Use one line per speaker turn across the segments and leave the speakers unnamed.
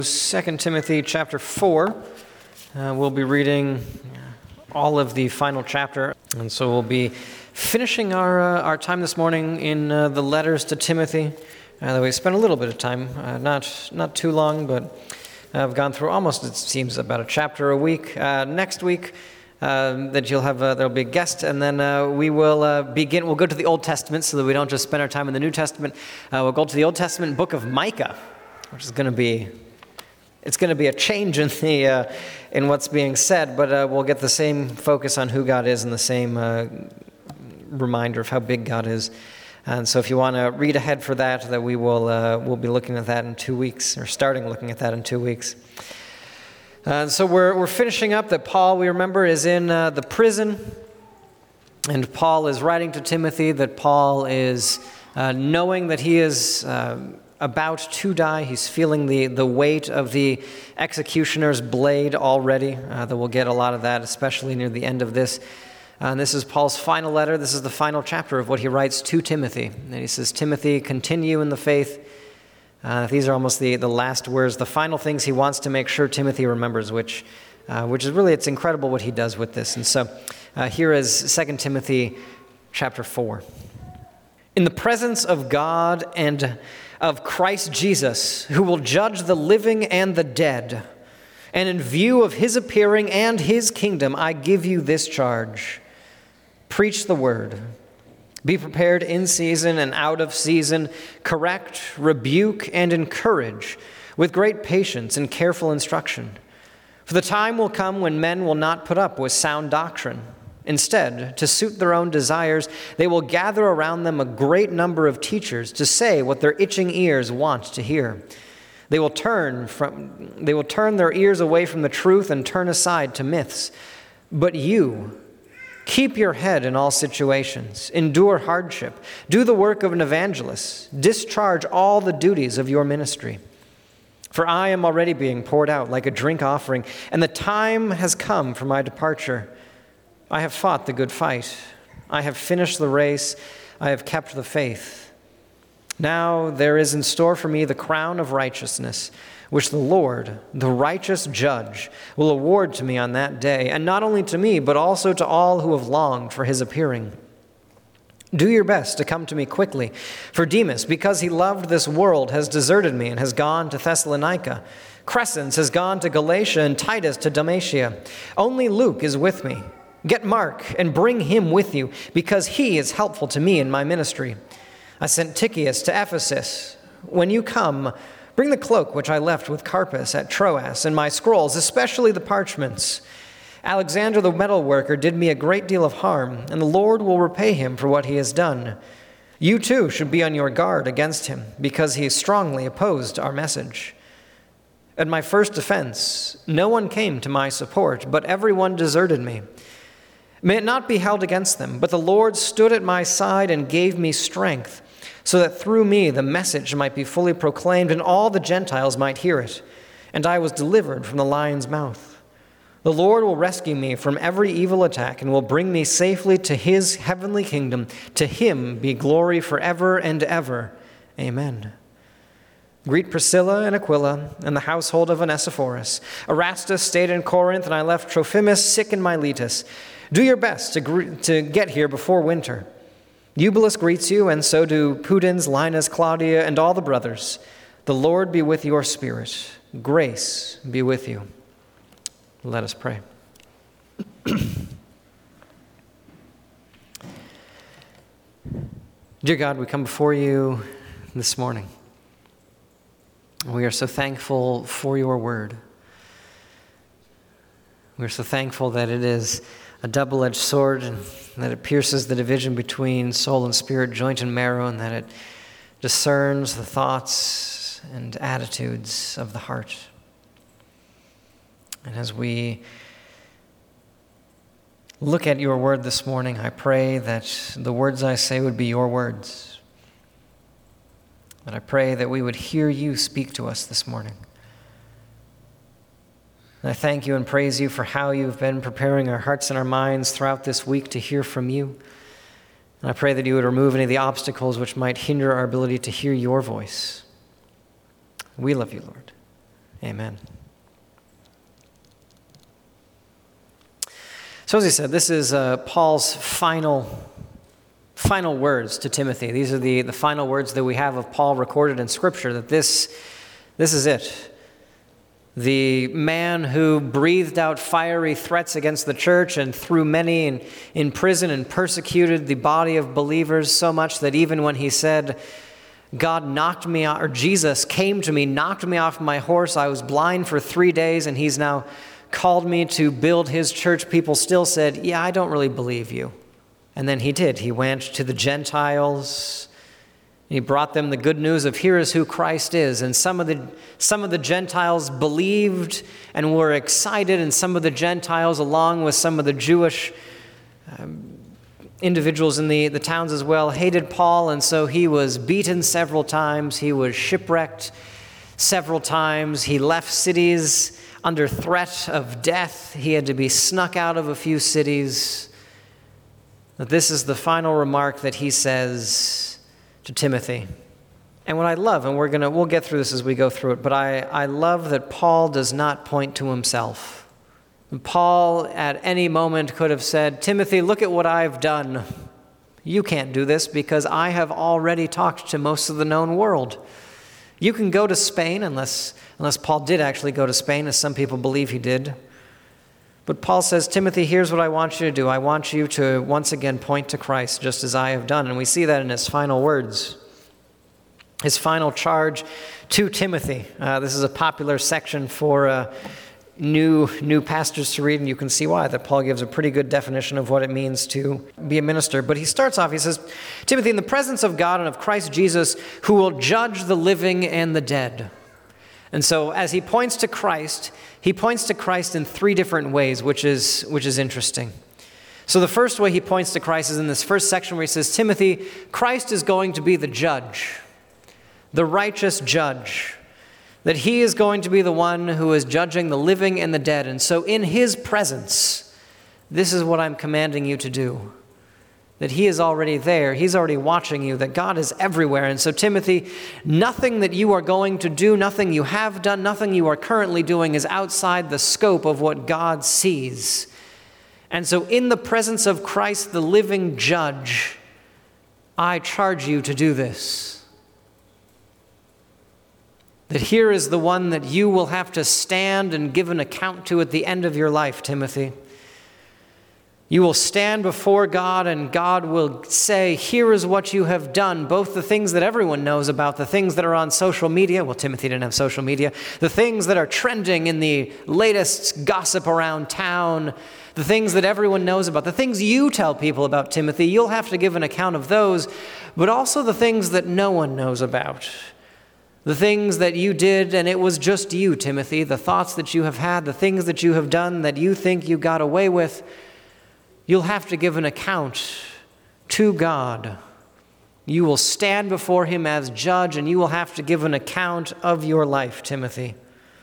2 Timothy chapter 4. We'll be reading all of the final chapter, and so we'll be finishing our time this morning in the letters to Timothy. We spent a little bit of time, not too long, but I've gone through almost, it seems, about a chapter a week. Next week, that you'll have, there'll be a guest, and then we'll go to the Old Testament so that we don't just spend our time in the New Testament. We'll go to the Old Testament book of Micah, which is going to be a change in what's being said, but we'll get the same focus on who God is and the same reminder of how big God is. And so if you want to read ahead for that we will we'll be looking at that in 2 weeks, or starting looking at that in 2 weeks. So we're finishing up that Paul, we remember, is in the prison, and Paul is writing to Timothy that Paul is knowing that he is about to die. He's feeling the weight of the executioner's blade already. That we'll get a lot of that, especially near the end of this. And this is Paul's final letter. This is the final chapter of what he writes to Timothy. And he says, Timothy, continue in the faith. These are almost the last words, the final things he wants to make sure Timothy remembers, which is really, it's incredible what he does with this. And so here is 2 Timothy chapter 4. In the presence of God and of Christ Jesus, who will judge the living and the dead, and in view of his appearing and his kingdom, I give you this charge. Preach the word. Be prepared in season and out of season. Correct, rebuke, and encourage with great patience and careful instruction. For the time will come when men will not put up with sound doctrine. Instead, to suit their own desires, they will gather around them a great number of teachers to say what their itching ears want to hear. They will turn their ears away from the truth and turn aside to myths. But you, keep your head in all situations, endure hardship, do the work of an evangelist, discharge all the duties of your ministry. For I am already being poured out like a drink offering, and the time has come for my departure. I have fought the good fight. I have finished the race. I have kept the faith. Now there is in store for me the crown of righteousness, which the Lord, the righteous judge, will award to me on that day, and not only to me, but also to all who have longed for his appearing. Do your best to come to me quickly, for Demas, because he loved this world, has deserted me and has gone to Thessalonica. Crescens has gone to Galatia, and Titus to Dalmatia. Only Luke is with me. Get Mark and bring him with you, because he is helpful to me in my ministry. I sent Tychicus to Ephesus. When you come, bring the cloak which I left with Carpus at Troas, and my scrolls, especially the parchments. Alexander the metalworker did me a great deal of harm, and the Lord will repay him for what he has done. You too should be on your guard against him, because he strongly opposed our message. At my first defense, no one came to my support, but everyone deserted me. May it not be held against them, but the Lord stood at my side and gave me strength, so that through me the message might be fully proclaimed and all the Gentiles might hear it. And I was delivered from the lion's mouth. The Lord will rescue me from every evil attack and will bring me safely to his heavenly kingdom. To him be glory forever and ever. Amen. Greet Priscilla and Aquila and the household of Onesiphorus. Erastus stayed in Corinth, and I left Trophimus sick in Miletus. Do your best to get here before winter. Eubulus greets you, and so do Pudens, Linus, Claudia, and all the brothers. The Lord be with your spirit. Grace be with you. Let us pray. Dear God, we come before you this morning. We are so thankful for your word. We are so thankful that it is a double-edged sword, and that it pierces the division between soul and spirit, joint and marrow, and that it discerns the thoughts and attitudes of the heart. And as we look at your word this morning, I pray that the words I say would be your words. And I pray that we would hear you speak to us this morning. And I thank you and praise you for how you've been preparing our hearts and our minds throughout this week to hear from you. And I pray that you would remove any of the obstacles which might hinder our ability to hear your voice. We love you, Lord. Amen. So as he said, this is Paul's final words to Timothy. These are the final words that we have of Paul recorded in Scripture, that this is it. The man who breathed out fiery threats against the church and threw many in prison and persecuted the body of believers so much that even when he said, God knocked me out, or Jesus came to me, knocked me off my horse, I was blind for 3 days, and he's now called me to build his church, people still said, yeah, I don't really believe you. And then he did. He went to the Gentiles. He brought them the good news of here is who Christ is. And some of the Gentiles believed and were excited, and some of the Gentiles, along with some of the Jewish individuals in the towns as well, hated Paul, and so he was beaten several times. He was shipwrecked several times. He left cities under threat of death. He had to be snuck out of a few cities. But this is the final remark that he says to Timothy. And what I love, and we'll get through this as we go through it, but I love that Paul does not point to himself. Paul at any moment could have said, Timothy, look at what I've done. You can't do this because I have already talked to most of the known world. You can go to Spain, unless Paul did actually go to Spain, as some people believe he did. But Paul says, Timothy, here's what I want you to do. I want you to once again point to Christ, just as I have done. And we see that in his final words, his final charge to Timothy. This is a popular section for new pastors to read, and you can see why, that Paul gives a pretty good definition of what it means to be a minister. But he starts off, he says, Timothy, in the presence of God and of Christ Jesus, who will judge the living and the dead. And so as he points to Christ in 3 different ways, which is interesting. So the first way he points to Christ is in this first section where he says, Timothy, Christ is going to be the judge, the righteous judge, that he is going to be the one who is judging the living and the dead. And so in his presence, this is what I'm commanding you to do. That he is already there. He's already watching you, that God is everywhere. And so, Timothy, nothing that you are going to do, nothing you have done, nothing you are currently doing is outside the scope of what God sees. And so in the presence of Christ, the living judge, I charge you to do this. That here is the one that you will have to stand and give an account to at the end of your life, Timothy. You will stand before God, and God will say, here is what you have done, both the things that everyone knows about, the things that are on social media. Well, Timothy didn't have social media. The things that are trending in the latest gossip around town, the things that everyone knows about, the things you tell people about, Timothy, you'll have to give an account of those, but also the things that no one knows about. The things that you did, and it was just you, Timothy, the thoughts that you have had, the things that you have done that you think you got away with, you'll have to give an account to God. You will stand before him as judge, and you will have to give an account of your life, Timothy.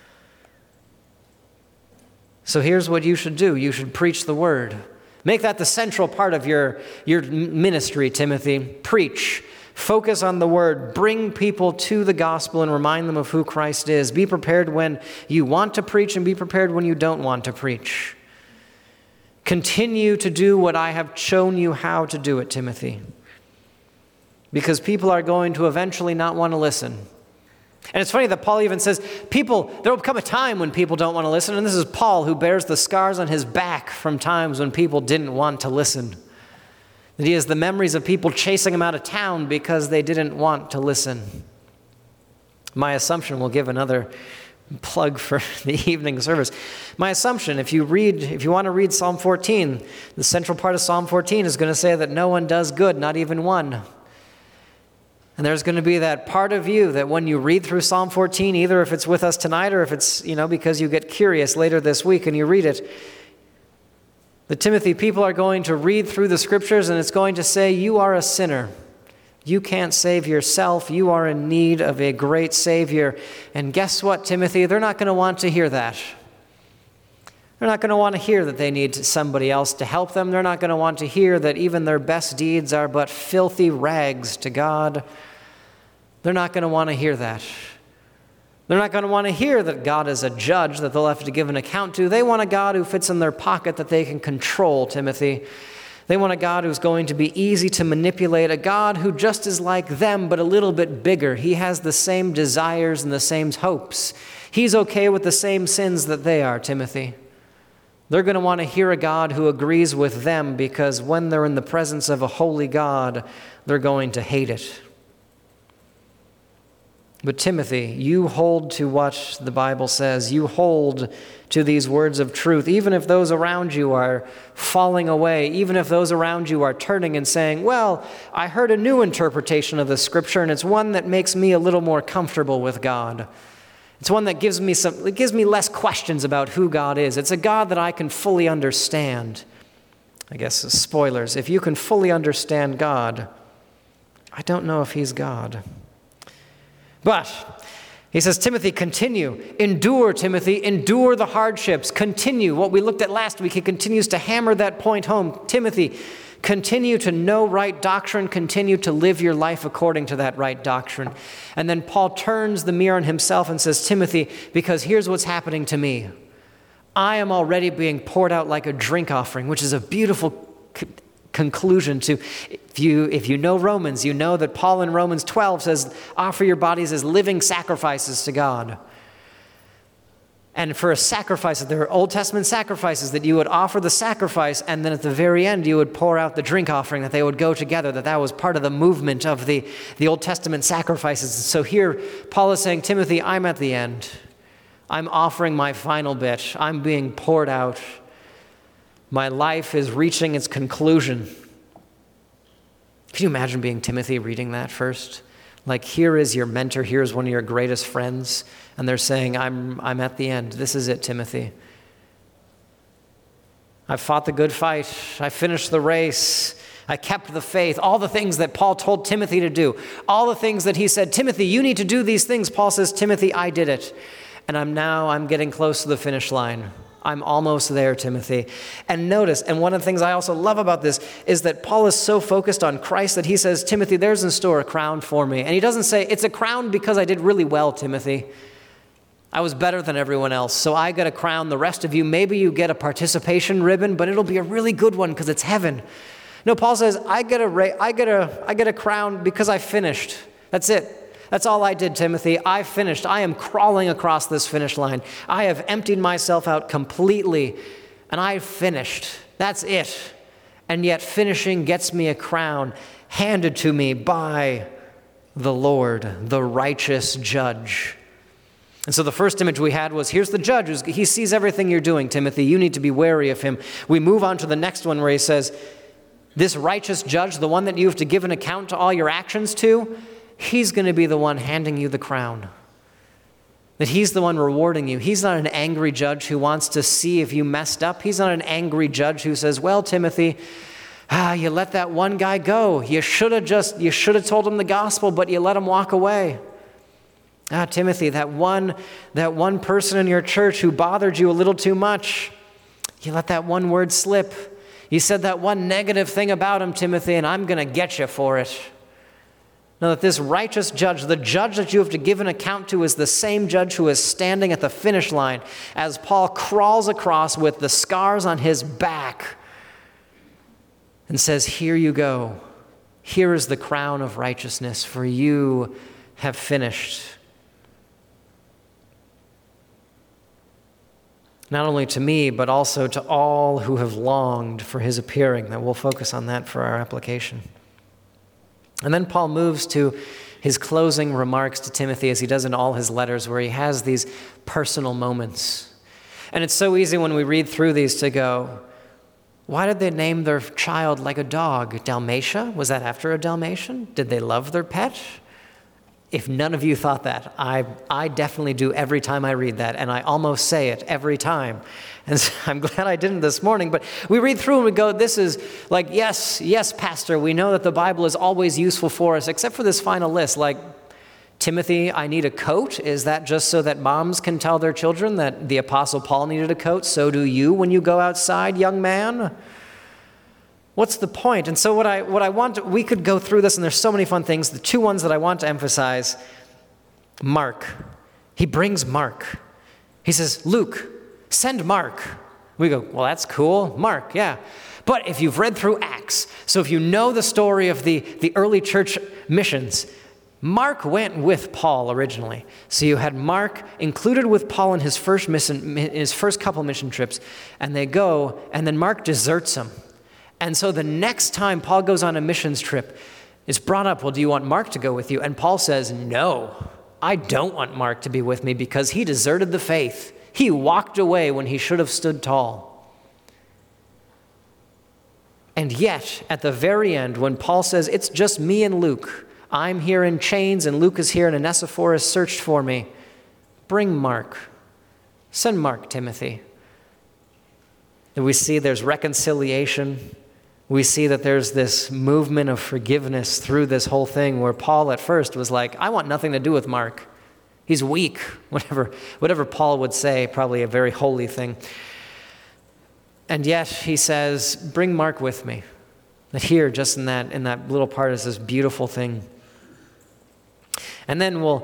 So here's what you should do. You should preach the word. Make that the central part of your ministry, Timothy. Preach. Focus on the word. Bring people to the gospel and remind them of who Christ is. Be prepared when you want to preach, and be prepared when you don't want to preach. Continue to do what I have shown you how to do it, Timothy. Because people are going to eventually not want to listen. And it's funny that Paul even says, there will come a time when people don't want to listen. And this is Paul, who bears the scars on his back from times when people didn't want to listen. That he has the memories of people chasing him out of town because they didn't want to listen. My assumption, we'll give another plug for the evening service. My assumption, if you want to read Psalm 14, the central part of Psalm 14 is going to say that no one does good, not even one. And there's going to be that part of you that when you read through Psalm 14, either if it's with us tonight or if it's, because you get curious later this week and you read it, that Timothy, people are going to read through the scriptures and it's going to say, you are a sinner. You can't save yourself. You are in need of a great Savior. And guess what, Timothy? They're not going to want to hear that. They're not going to want to hear that they need somebody else to help them. They're not going to want to hear that even their best deeds are but filthy rags to God. They're not going to want to hear that. They're not going to want to hear that God is a judge that they'll have to give an account to. They want a God who fits in their pocket that they can control, Timothy. They want a God who's going to be easy to manipulate, a God who just is like them but a little bit bigger. He has the same desires and the same hopes. He's okay with the same sins that they are, Timothy. They're going to want to hear a God who agrees with them, because when they're in the presence of a holy God, they're going to hate it. But Timothy, you hold to what the Bible says. You hold to these words of truth, even if those around you are falling away, even if those around you are turning and saying, well, I heard a new interpretation of the Scripture, and it's one that makes me a little more comfortable with God. It's one that gives me less questions about who God is. It's a God that I can fully understand. I guess, spoilers, if you can fully understand God, I don't know if He's God. But he says, Timothy, continue. Endure, Timothy. Endure the hardships. Continue. What we looked at last week, he continues to hammer that point home. Timothy, continue to know right doctrine. Continue to live your life according to that right doctrine. And then Paul turns the mirror on himself and says, Timothy, because here's what's happening to me. I am already being poured out like a drink offering, which is a beautiful conclusion to, if you know Romans, you know that Paul in Romans 12 says, offer your bodies as living sacrifices to God. And for a sacrifice, there are Old Testament sacrifices that you would offer the sacrifice, and then at the very end you would pour out the drink offering, that they would go together, that was part of the movement of the Old Testament sacrifices. So here Paul is saying, Timothy, I'm at the end. I'm offering my final bit. I'm being poured out. My life is reaching its conclusion. Can you imagine being Timothy reading that first? Like, here is your mentor, here's one of your greatest friends, and they're saying, I'm at the end. This is it, Timothy. I've fought the good fight. I finished the race. I kept the faith. All the things that Paul told Timothy to do. All the things that he said, Timothy, you need to do these things. Paul says, Timothy, I did it. And I'm getting close to the finish line. I'm almost there, Timothy. And notice, and one of the things I also love about this is that Paul is so focused on Christ that he says, Timothy, there's in store a crown for me. And he doesn't say, it's a crown because I did really well, Timothy. I was better than everyone else, so I got a crown. The rest of you, maybe you get a participation ribbon, but it'll be a really good one because it's heaven. No, Paul says, I get a crown because I finished. That's it. That's all I did, Timothy. I finished. I am crawling across this finish line. I have emptied myself out completely, and I've finished. That's it. And yet finishing gets me a crown handed to me by the Lord, the righteous judge. And so the first image we had was, here's the judge. He sees everything you're doing, Timothy. You need to be wary of him. We move on to the next one where he says, this righteous judge, the one that you have to give an account to all your actions to, he's going to be the one handing you the crown. That he's the one rewarding you. He's not an angry judge who wants to see if you messed up. He's not an angry judge who says, well, Timothy, you let that one guy go. You should have told him the gospel, but you let him walk away. Timothy, that one person in your church who bothered you a little too much, you let that one word slip. You said that one negative thing about him, Timothy, and I'm going to get you for it. Now that this righteous judge, the judge that you have to give an account to, is the same judge who is standing at the finish line as Paul crawls across with the scars on his back and says, here you go. Here is the crown of righteousness, for you have finished. Not only to me, but also to all who have longed for his appearing. That we'll focus on that for our application. And then Paul moves to his closing remarks to Timothy, as he does in all his letters, where he has these personal moments. And it's so easy when we read through these to go, why did they name their child like a dog? Dalmatia? Was that after a Dalmatian? Did they love their pet? If none of you thought that, I definitely do every time I read that, and I almost say it every time. And so I'm glad I didn't this morning, but we read through and we go, this is like, yes, Pastor, we know that the Bible is always useful for us, except for this final list, like, Timothy, I need a coat. Is that just so that moms can tell their children that the Apostle Paul needed a coat? So do you when you go outside, young man? What's the point? And so what I want, we could go through this, and there's so many fun things. The two ones that I want to emphasize, Mark. He brings Mark. He says, Luke, send Mark. We go, well, that's cool. Mark, yeah. But if you've read through Acts, so if you know the story of the early church missions, Mark went with Paul originally. So you had Mark included with Paul in his first couple mission trips, and they go, and then Mark deserts him. And so the next time Paul goes on a missions trip, it's brought up, well, do you want Mark to go with you? And Paul says, no, I don't want Mark to be with me because he deserted the faith. He walked away when he should have stood tall. And yet, at the very end, when Paul says, it's just me and Luke, I'm here in chains and Luke is here and Onesiphorus searched for me, bring Mark. Send Mark, Timothy. And we see there's reconciliation. We see that there's this movement of forgiveness through this whole thing where Paul at first was like, I want nothing to do with Mark. He's weak, whatever Paul would say, probably a very holy thing. And yet he says, bring Mark with me. That here, just in that little part, is this beautiful thing. And then we'll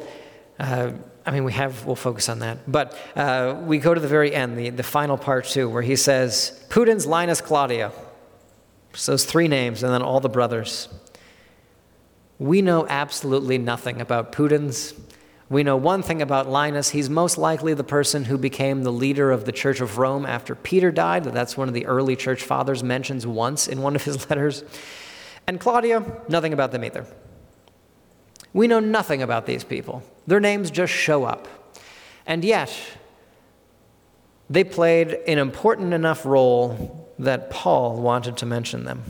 focus on that. But we go to the very end, the final part too, where he says, Pudens, Linus, Claudia. So those three names, and then all the brothers. We know absolutely nothing about Pudens. We know one thing about Linus. He's most likely the person who became the leader of the Church of Rome after Peter died. That's one of the early church fathers mentions once in one of his letters. And Claudia, nothing about them either. We know nothing about these people. Their names just show up. And yet, they played an important enough role that Paul wanted to mention them.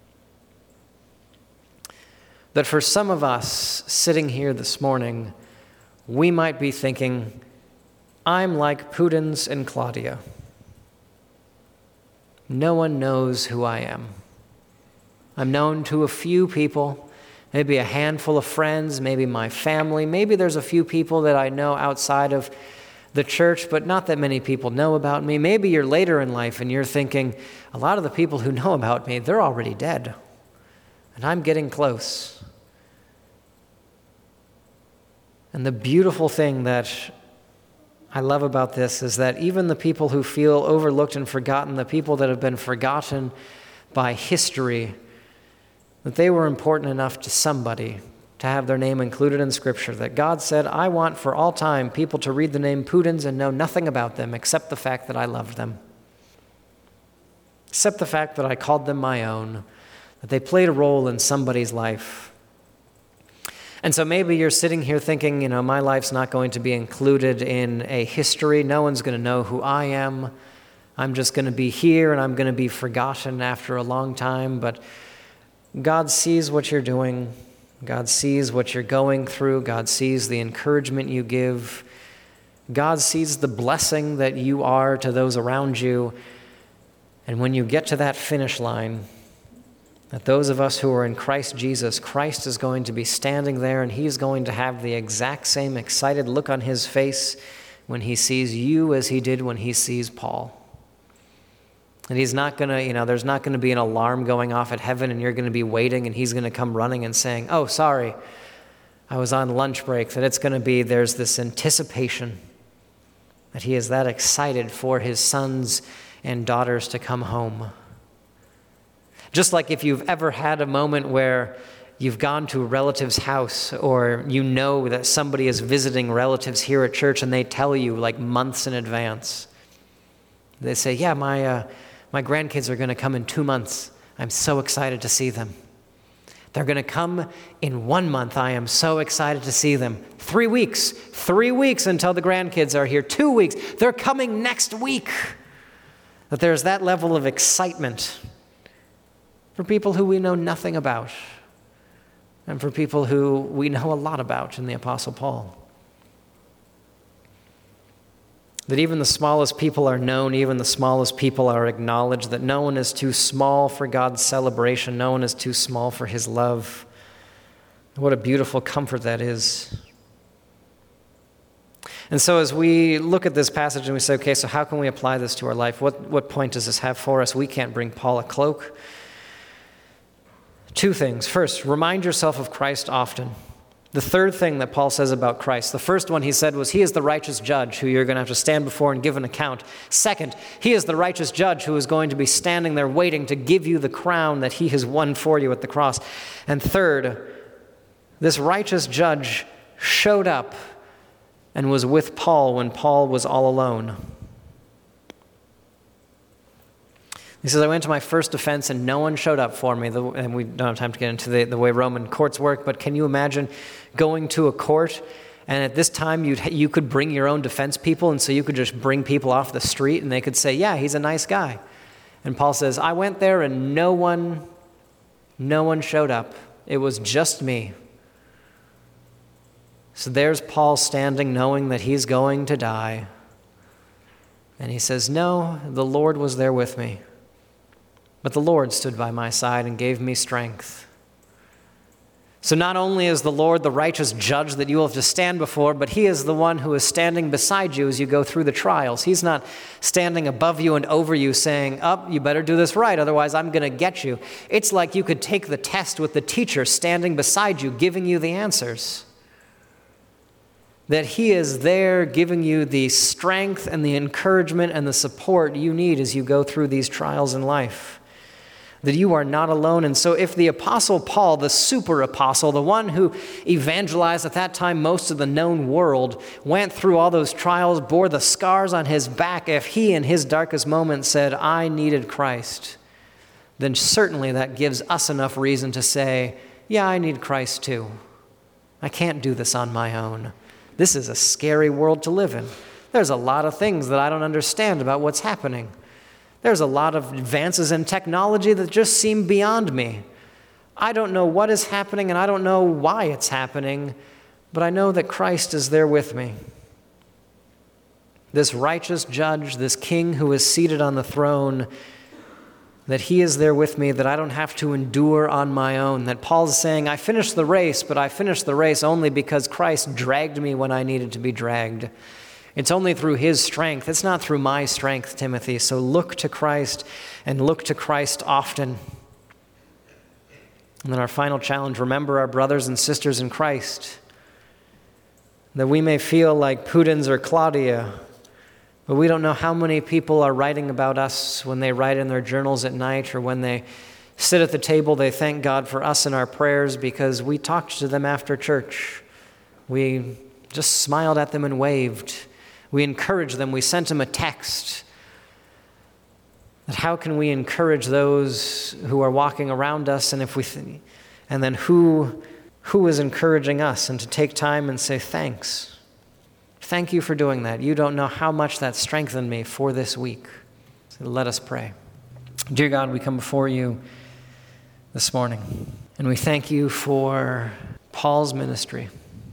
That for some of us sitting here this morning, we might be thinking, I'm like Pudens and Claudia. No one knows who I am. I'm known to a few people, maybe a handful of friends, maybe my family. Maybe there's a few people that I know outside of the church, but not that many people know about me. Maybe you're later in life and you're thinking, a lot of the people who know about me, they're already dead. And I'm getting close. And the beautiful thing that I love about this is that even the people who feel overlooked and forgotten, the people that have been forgotten by history, that they were important enough to somebody to have their name included in Scripture, that God said, I want for all time people to read the name Pudens and know nothing about them except the fact that I loved them, except the fact that I called them my own, that they played a role in somebody's life. And so maybe you're sitting here thinking, my life's not going to be included in a history. No one's going to know who I am. I'm just going to be here and I'm going to be forgotten after a long time. But God sees what you're doing. God sees what you're going through. God sees the encouragement you give. God sees the blessing that you are to those around you. And when you get to that finish line, that those of us who are in Christ Jesus, Christ is going to be standing there and he's going to have the exact same excited look on his face when he sees you as he did when he sees Paul. And he's not going to, there's not going to be an alarm going off at heaven and you're going to be waiting and he's going to come running and saying, oh, sorry, I was on lunch break. That it's going to be, there's this anticipation that he is that excited for his sons and daughters to come home. Just like if you've ever had a moment where you've gone to a relative's house or you know that somebody is visiting relatives here at church and they tell you like months in advance. They say, yeah, my grandkids are going to come in 2 months. I'm so excited to see them. They're going to come in 1 month. I am so excited to see them. 3 weeks. 3 weeks until the grandkids are here. 2 weeks. They're coming next week. That there's that level of excitement for people who we know nothing about, and for people who we know a lot about in the Apostle Paul. That even the smallest people are known, even the smallest people are acknowledged, that no one is too small for God's celebration, no one is too small for his love. What a beautiful comfort that is. And so as we look at this passage and we say, okay, so how can we apply this to our life? What point does this have for us? We can't bring Paul a cloak. 2 things. First, remind yourself of Christ often. The third thing that Paul says about Christ, the first one he said was, he is the righteous judge who you're going to have to stand before and give an account. Second, he is the righteous judge who is going to be standing there waiting to give you the crown that he has won for you at the cross. And third, this righteous judge showed up and was with Paul when Paul was all alone. He says, I went to my first defense and no one showed up for me. And we don't have time to get into the way Roman courts work, but can you imagine going to a court and at this time you could bring your own defense people, and so you could just bring people off the street and they could say, yeah, he's a nice guy. And Paul says, I went there and no one showed up. It was just me. So there's Paul standing knowing that he's going to die. And he says, no, the Lord was there with me. But the Lord stood by my side and gave me strength. So not only is the Lord the righteous judge that you will have to stand before, but he is the one who is standing beside you as you go through the trials. He's not standing above you and over you saying, you better do this right, otherwise I'm going to get you. It's like you could take the test with the teacher standing beside you, giving you the answers. That he is there giving you the strength and the encouragement and the support you need as you go through these trials in life. That you are not alone. And so if the Apostle Paul, the super apostle, the one who evangelized at that time most of the known world, went through all those trials, bore the scars on his back, if he in his darkest moment said, I needed Christ, then certainly that gives us enough reason to say, yeah, I need Christ too. I can't do this on my own. This is a scary world to live in. There's a lot of things that I don't understand about what's happening. There's a lot of advances in technology that just seem beyond me. I don't know what is happening and I don't know why it's happening, but I know that Christ is there with me. This righteous judge, this king who is seated on the throne, that he is there with me, that I don't have to endure on my own. That Paul's saying, I finished the race, but I finished the race only because Christ dragged me when I needed to be dragged. It's only through his strength. It's not through my strength, Timothy. So look to Christ and look to Christ often. And then our final challenge, remember our brothers and sisters in Christ. That we may feel like Pudens or Claudia, but we don't know how many people are writing about us when they write in their journals at night or when they sit at the table, they thank God for us in our prayers because we talked to them after church. We just smiled at them and waved. We encouraged them. We sent them a text. That how can we encourage those who are walking around us, and and then who is encouraging us, and to take time and say thanks. Thank you for doing that. You don't know how much that strengthened me for this week. So let us pray. Dear God, we come before you this morning, and we thank you for Paul's ministry.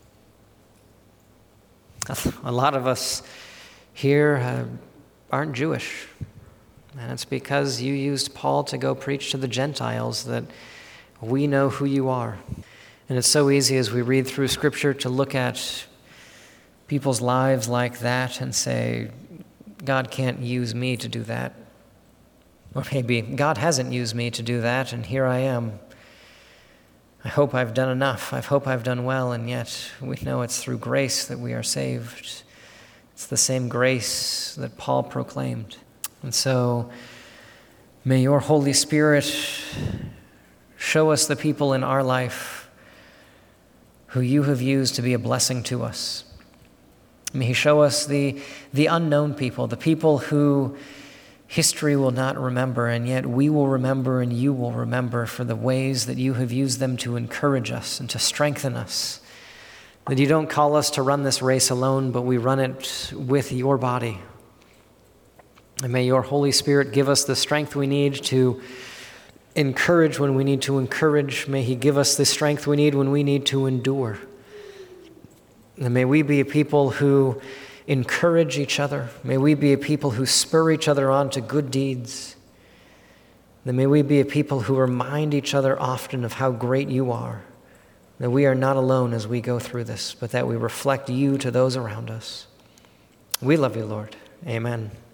A lot of us here aren't Jewish, and it's because you used Paul to go preach to the Gentiles that we know who you are. And it's so easy as we read through Scripture to look at people's lives like that and say, God can't use me to do that. Or maybe God hasn't used me to do that, and here I am. I hope I've done enough. I hope I've done well, and yet we know it's through grace that we are saved. It's the same grace that Paul proclaimed. And so may your Holy Spirit show us the people in our life who you have used to be a blessing to us. May he show us the unknown people, the people who history will not remember, and yet we will remember and you will remember for the ways that you have used them to encourage us and to strengthen us. That you don't call us to run this race alone, but we run it with your body. And may your Holy Spirit give us the strength we need to encourage when we need to encourage. May he give us the strength we need when we need to endure. And may we be a people who encourage each other. May we be a people who spur each other on to good deeds. And may we be a people who remind each other often of how great you are. That we are not alone as we go through this, but that we reflect you to those around us. We love you, Lord. Amen.